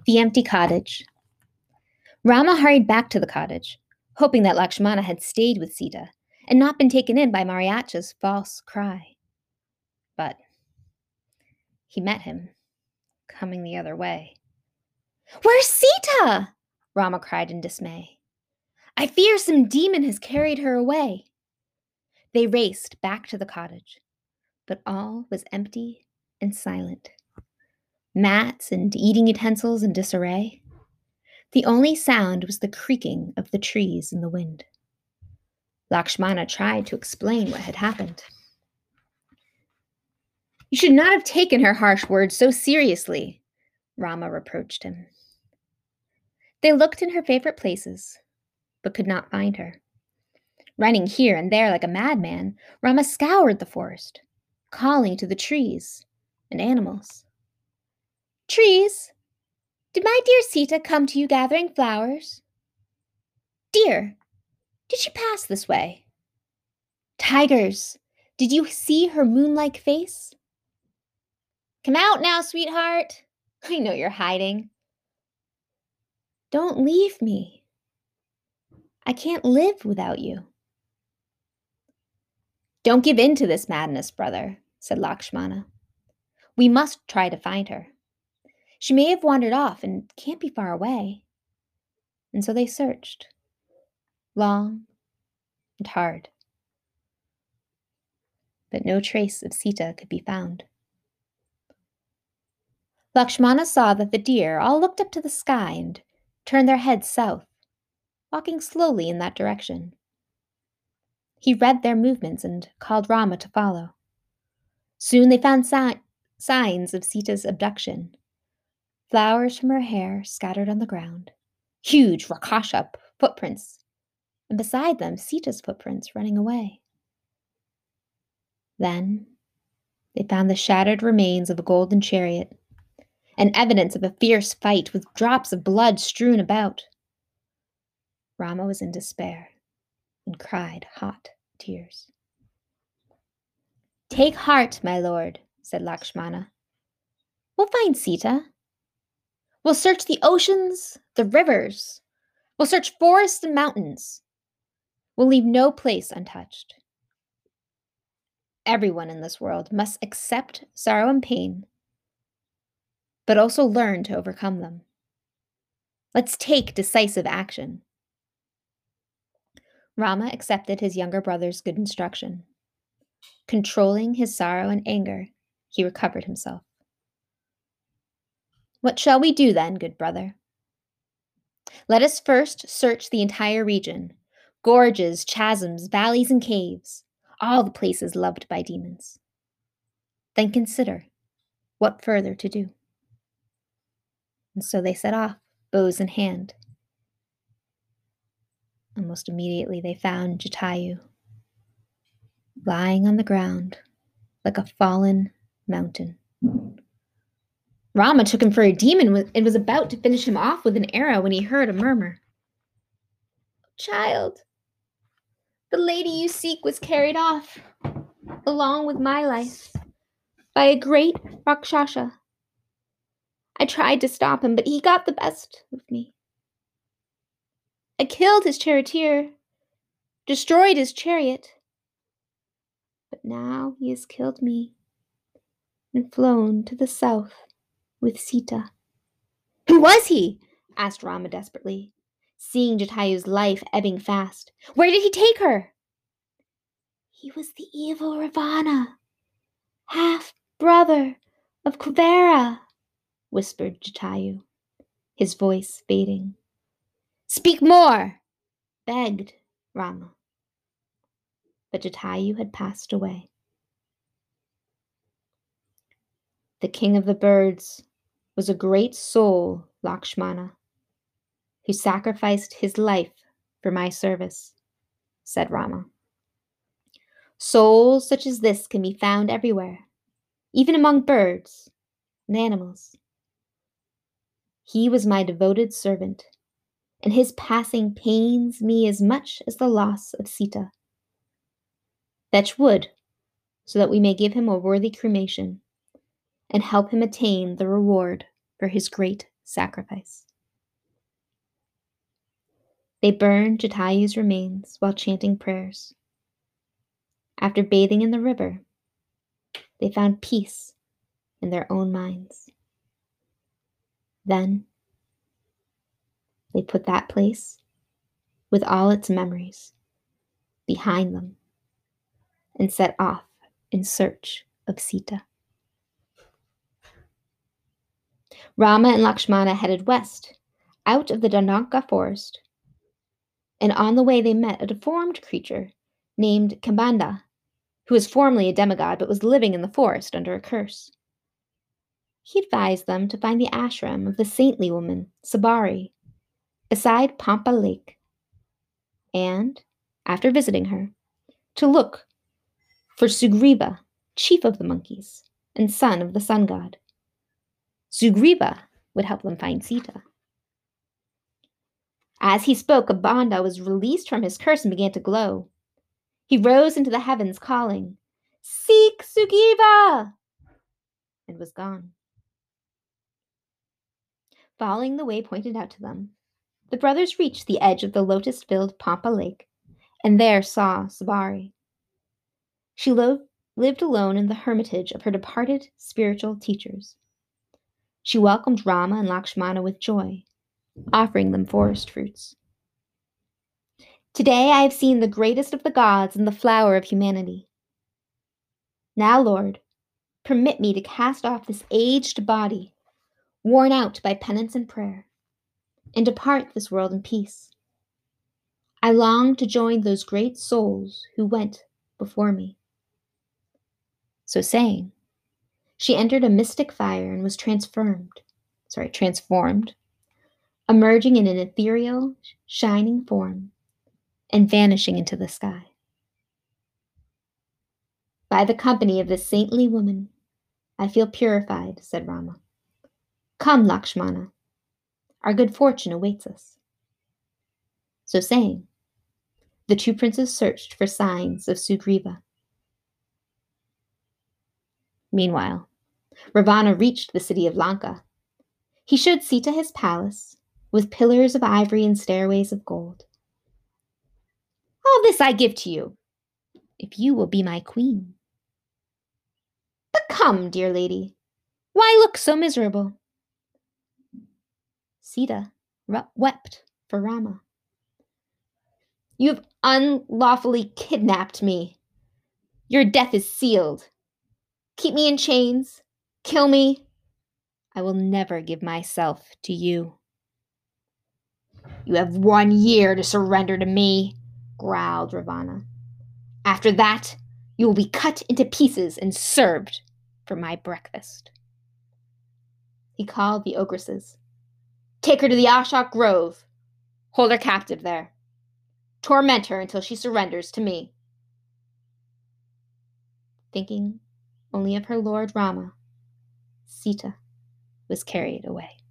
The empty cottage. Rama hurried back to the cottage, hoping that Lakshmana had stayed with Sita and not been taken in by Mariacha's false cry. But he met him, coming the other way. "Where's Sita?" Rama cried in dismay. "I fear some demon has carried her away." They raced back to the cottage, but all was empty and silent. Mats and eating utensils in disarray. The only sound was the creaking of the trees in the wind. Lakshmana tried to explain what had happened. "You should not have taken her harsh words so seriously," Rama reproached him. They looked in her favorite places, but could not find her. Running here and there like a madman, Rama scoured the forest, calling to the trees and animals. "Trees, did my dear Sita come to you gathering flowers? Dear, did she pass this way? Tigers, did you see her moon-like face? Come out now, sweetheart. I know you're hiding. Don't leave me. I can't live without you." "Don't give in to this madness, brother," said Lakshmana. "We must try to find her. She may have wandered off and can't be far away." And so they searched, long and hard. But no trace of Sita could be found. Lakshmana saw that the deer all looked up to the sky and turned their heads south, walking slowly in that direction. He read their movements and called Rama to follow. Soon they found signs of Sita's abduction. Flowers from her hair scattered on the ground, huge Rakshasa footprints, and beside them Sita's footprints running away. Then they found the shattered remains of a golden chariot, and evidence of a fierce fight with drops of blood strewn about. Rama was in despair and cried hot tears. "Take heart, my lord," said Lakshmana. "We'll find Sita. We'll search the oceans, the rivers. We'll search forests and mountains. We'll leave no place untouched. Everyone in this world must accept sorrow and pain, but also learn to overcome them. Let's take decisive action." Rama accepted his younger brother's good instruction. Controlling his sorrow and anger, he recovered himself. "What shall we do then, good brother? Let us first search the entire region, gorges, chasms, valleys, and caves, all the places loved by demons. Then consider what further to do." And so they set off, bows in hand. Almost immediately they found Jatayu, lying on the ground like a fallen mountain. Rama took him for a demon and was about to finish him off with an arrow when he heard a murmur. "Child, the lady you seek was carried off, along with my life, by a great Rakshasa. I tried to stop him, but he got the best of me. I killed his charioteer, destroyed his chariot, but now he has killed me and flown to the south with Sita." "Who was he?" asked Rama desperately, seeing Jatayu's life ebbing fast. "Where did he take her?" "He was the evil Ravana, half-brother of Kuvera," whispered Jatayu, his voice fading. "Speak more," begged Rama. But Jatayu had passed away. "The king of the birds was a great soul, Lakshmana, who sacrificed his life for my service," said Rama. "Souls such as this can be found everywhere, even among birds and animals. He was my devoted servant, and his passing pains me as much as the loss of Sita. Fetch wood, so that we may give him a worthy cremation and help him attain the reward for his great sacrifice. They burned Jatayu's remains while chanting prayers. After bathing in the river, they found peace in their own minds. Then they put that place, with all its memories, behind them and set off in search of Sita. Rama and Lakshmana headed west, out of the Dandanka forest, and on the way they met a deformed creature named Kambanda, who was formerly a demigod but was living in the forest under a curse. He advised them to find the ashram of the saintly woman, Sabari, beside Pampa Lake, and, after visiting her, to look for Sugriva, chief of the monkeys and son of the sun god. Sugriva would help them find Sita. As he spoke, Kambanda was released from his curse and began to glow. He rose into the heavens, calling, "Seek Sugriva!" and was gone. Following the way pointed out to them, the brothers reached the edge of the lotus-filled Pampa Lake, and there saw Sabari. She lived alone in the hermitage of her departed spiritual teachers. She welcomed Rama and Lakshmana with joy, offering them forest fruits. "Today I have seen the greatest of the gods and the flower of humanity. Now, Lord, permit me to cast off this aged body, worn out by penance and prayer, and depart this world in peace. I long to join those great souls who went before me." So saying, she entered a mystic fire and was transformed, emerging in an ethereal, shining form and vanishing into the sky. "By the company of this saintly woman, I feel purified," said Rama. "Come, Lakshmana, our good fortune awaits us." So saying, the two princes searched for signs of Sugriva. Meanwhile, Ravana reached the city of Lanka. He showed Sita his palace, with pillars of ivory and stairways of gold. "All this I give to you, if you will be my queen." "But come, dear lady, why look so miserable?" Sita wept for Rama. "You have unlawfully kidnapped me. Your death is sealed. Keep me in chains. Kill me. I will never give myself to you." "You have 1 year to surrender to me," growled Ravana. "After that, you will be cut into pieces and served for my breakfast." He called the ogresses. "Take her to the Ashok Grove. Hold her captive there. Torment her until she surrenders to me." Thinking only of her lord Rama, Sita was carried away.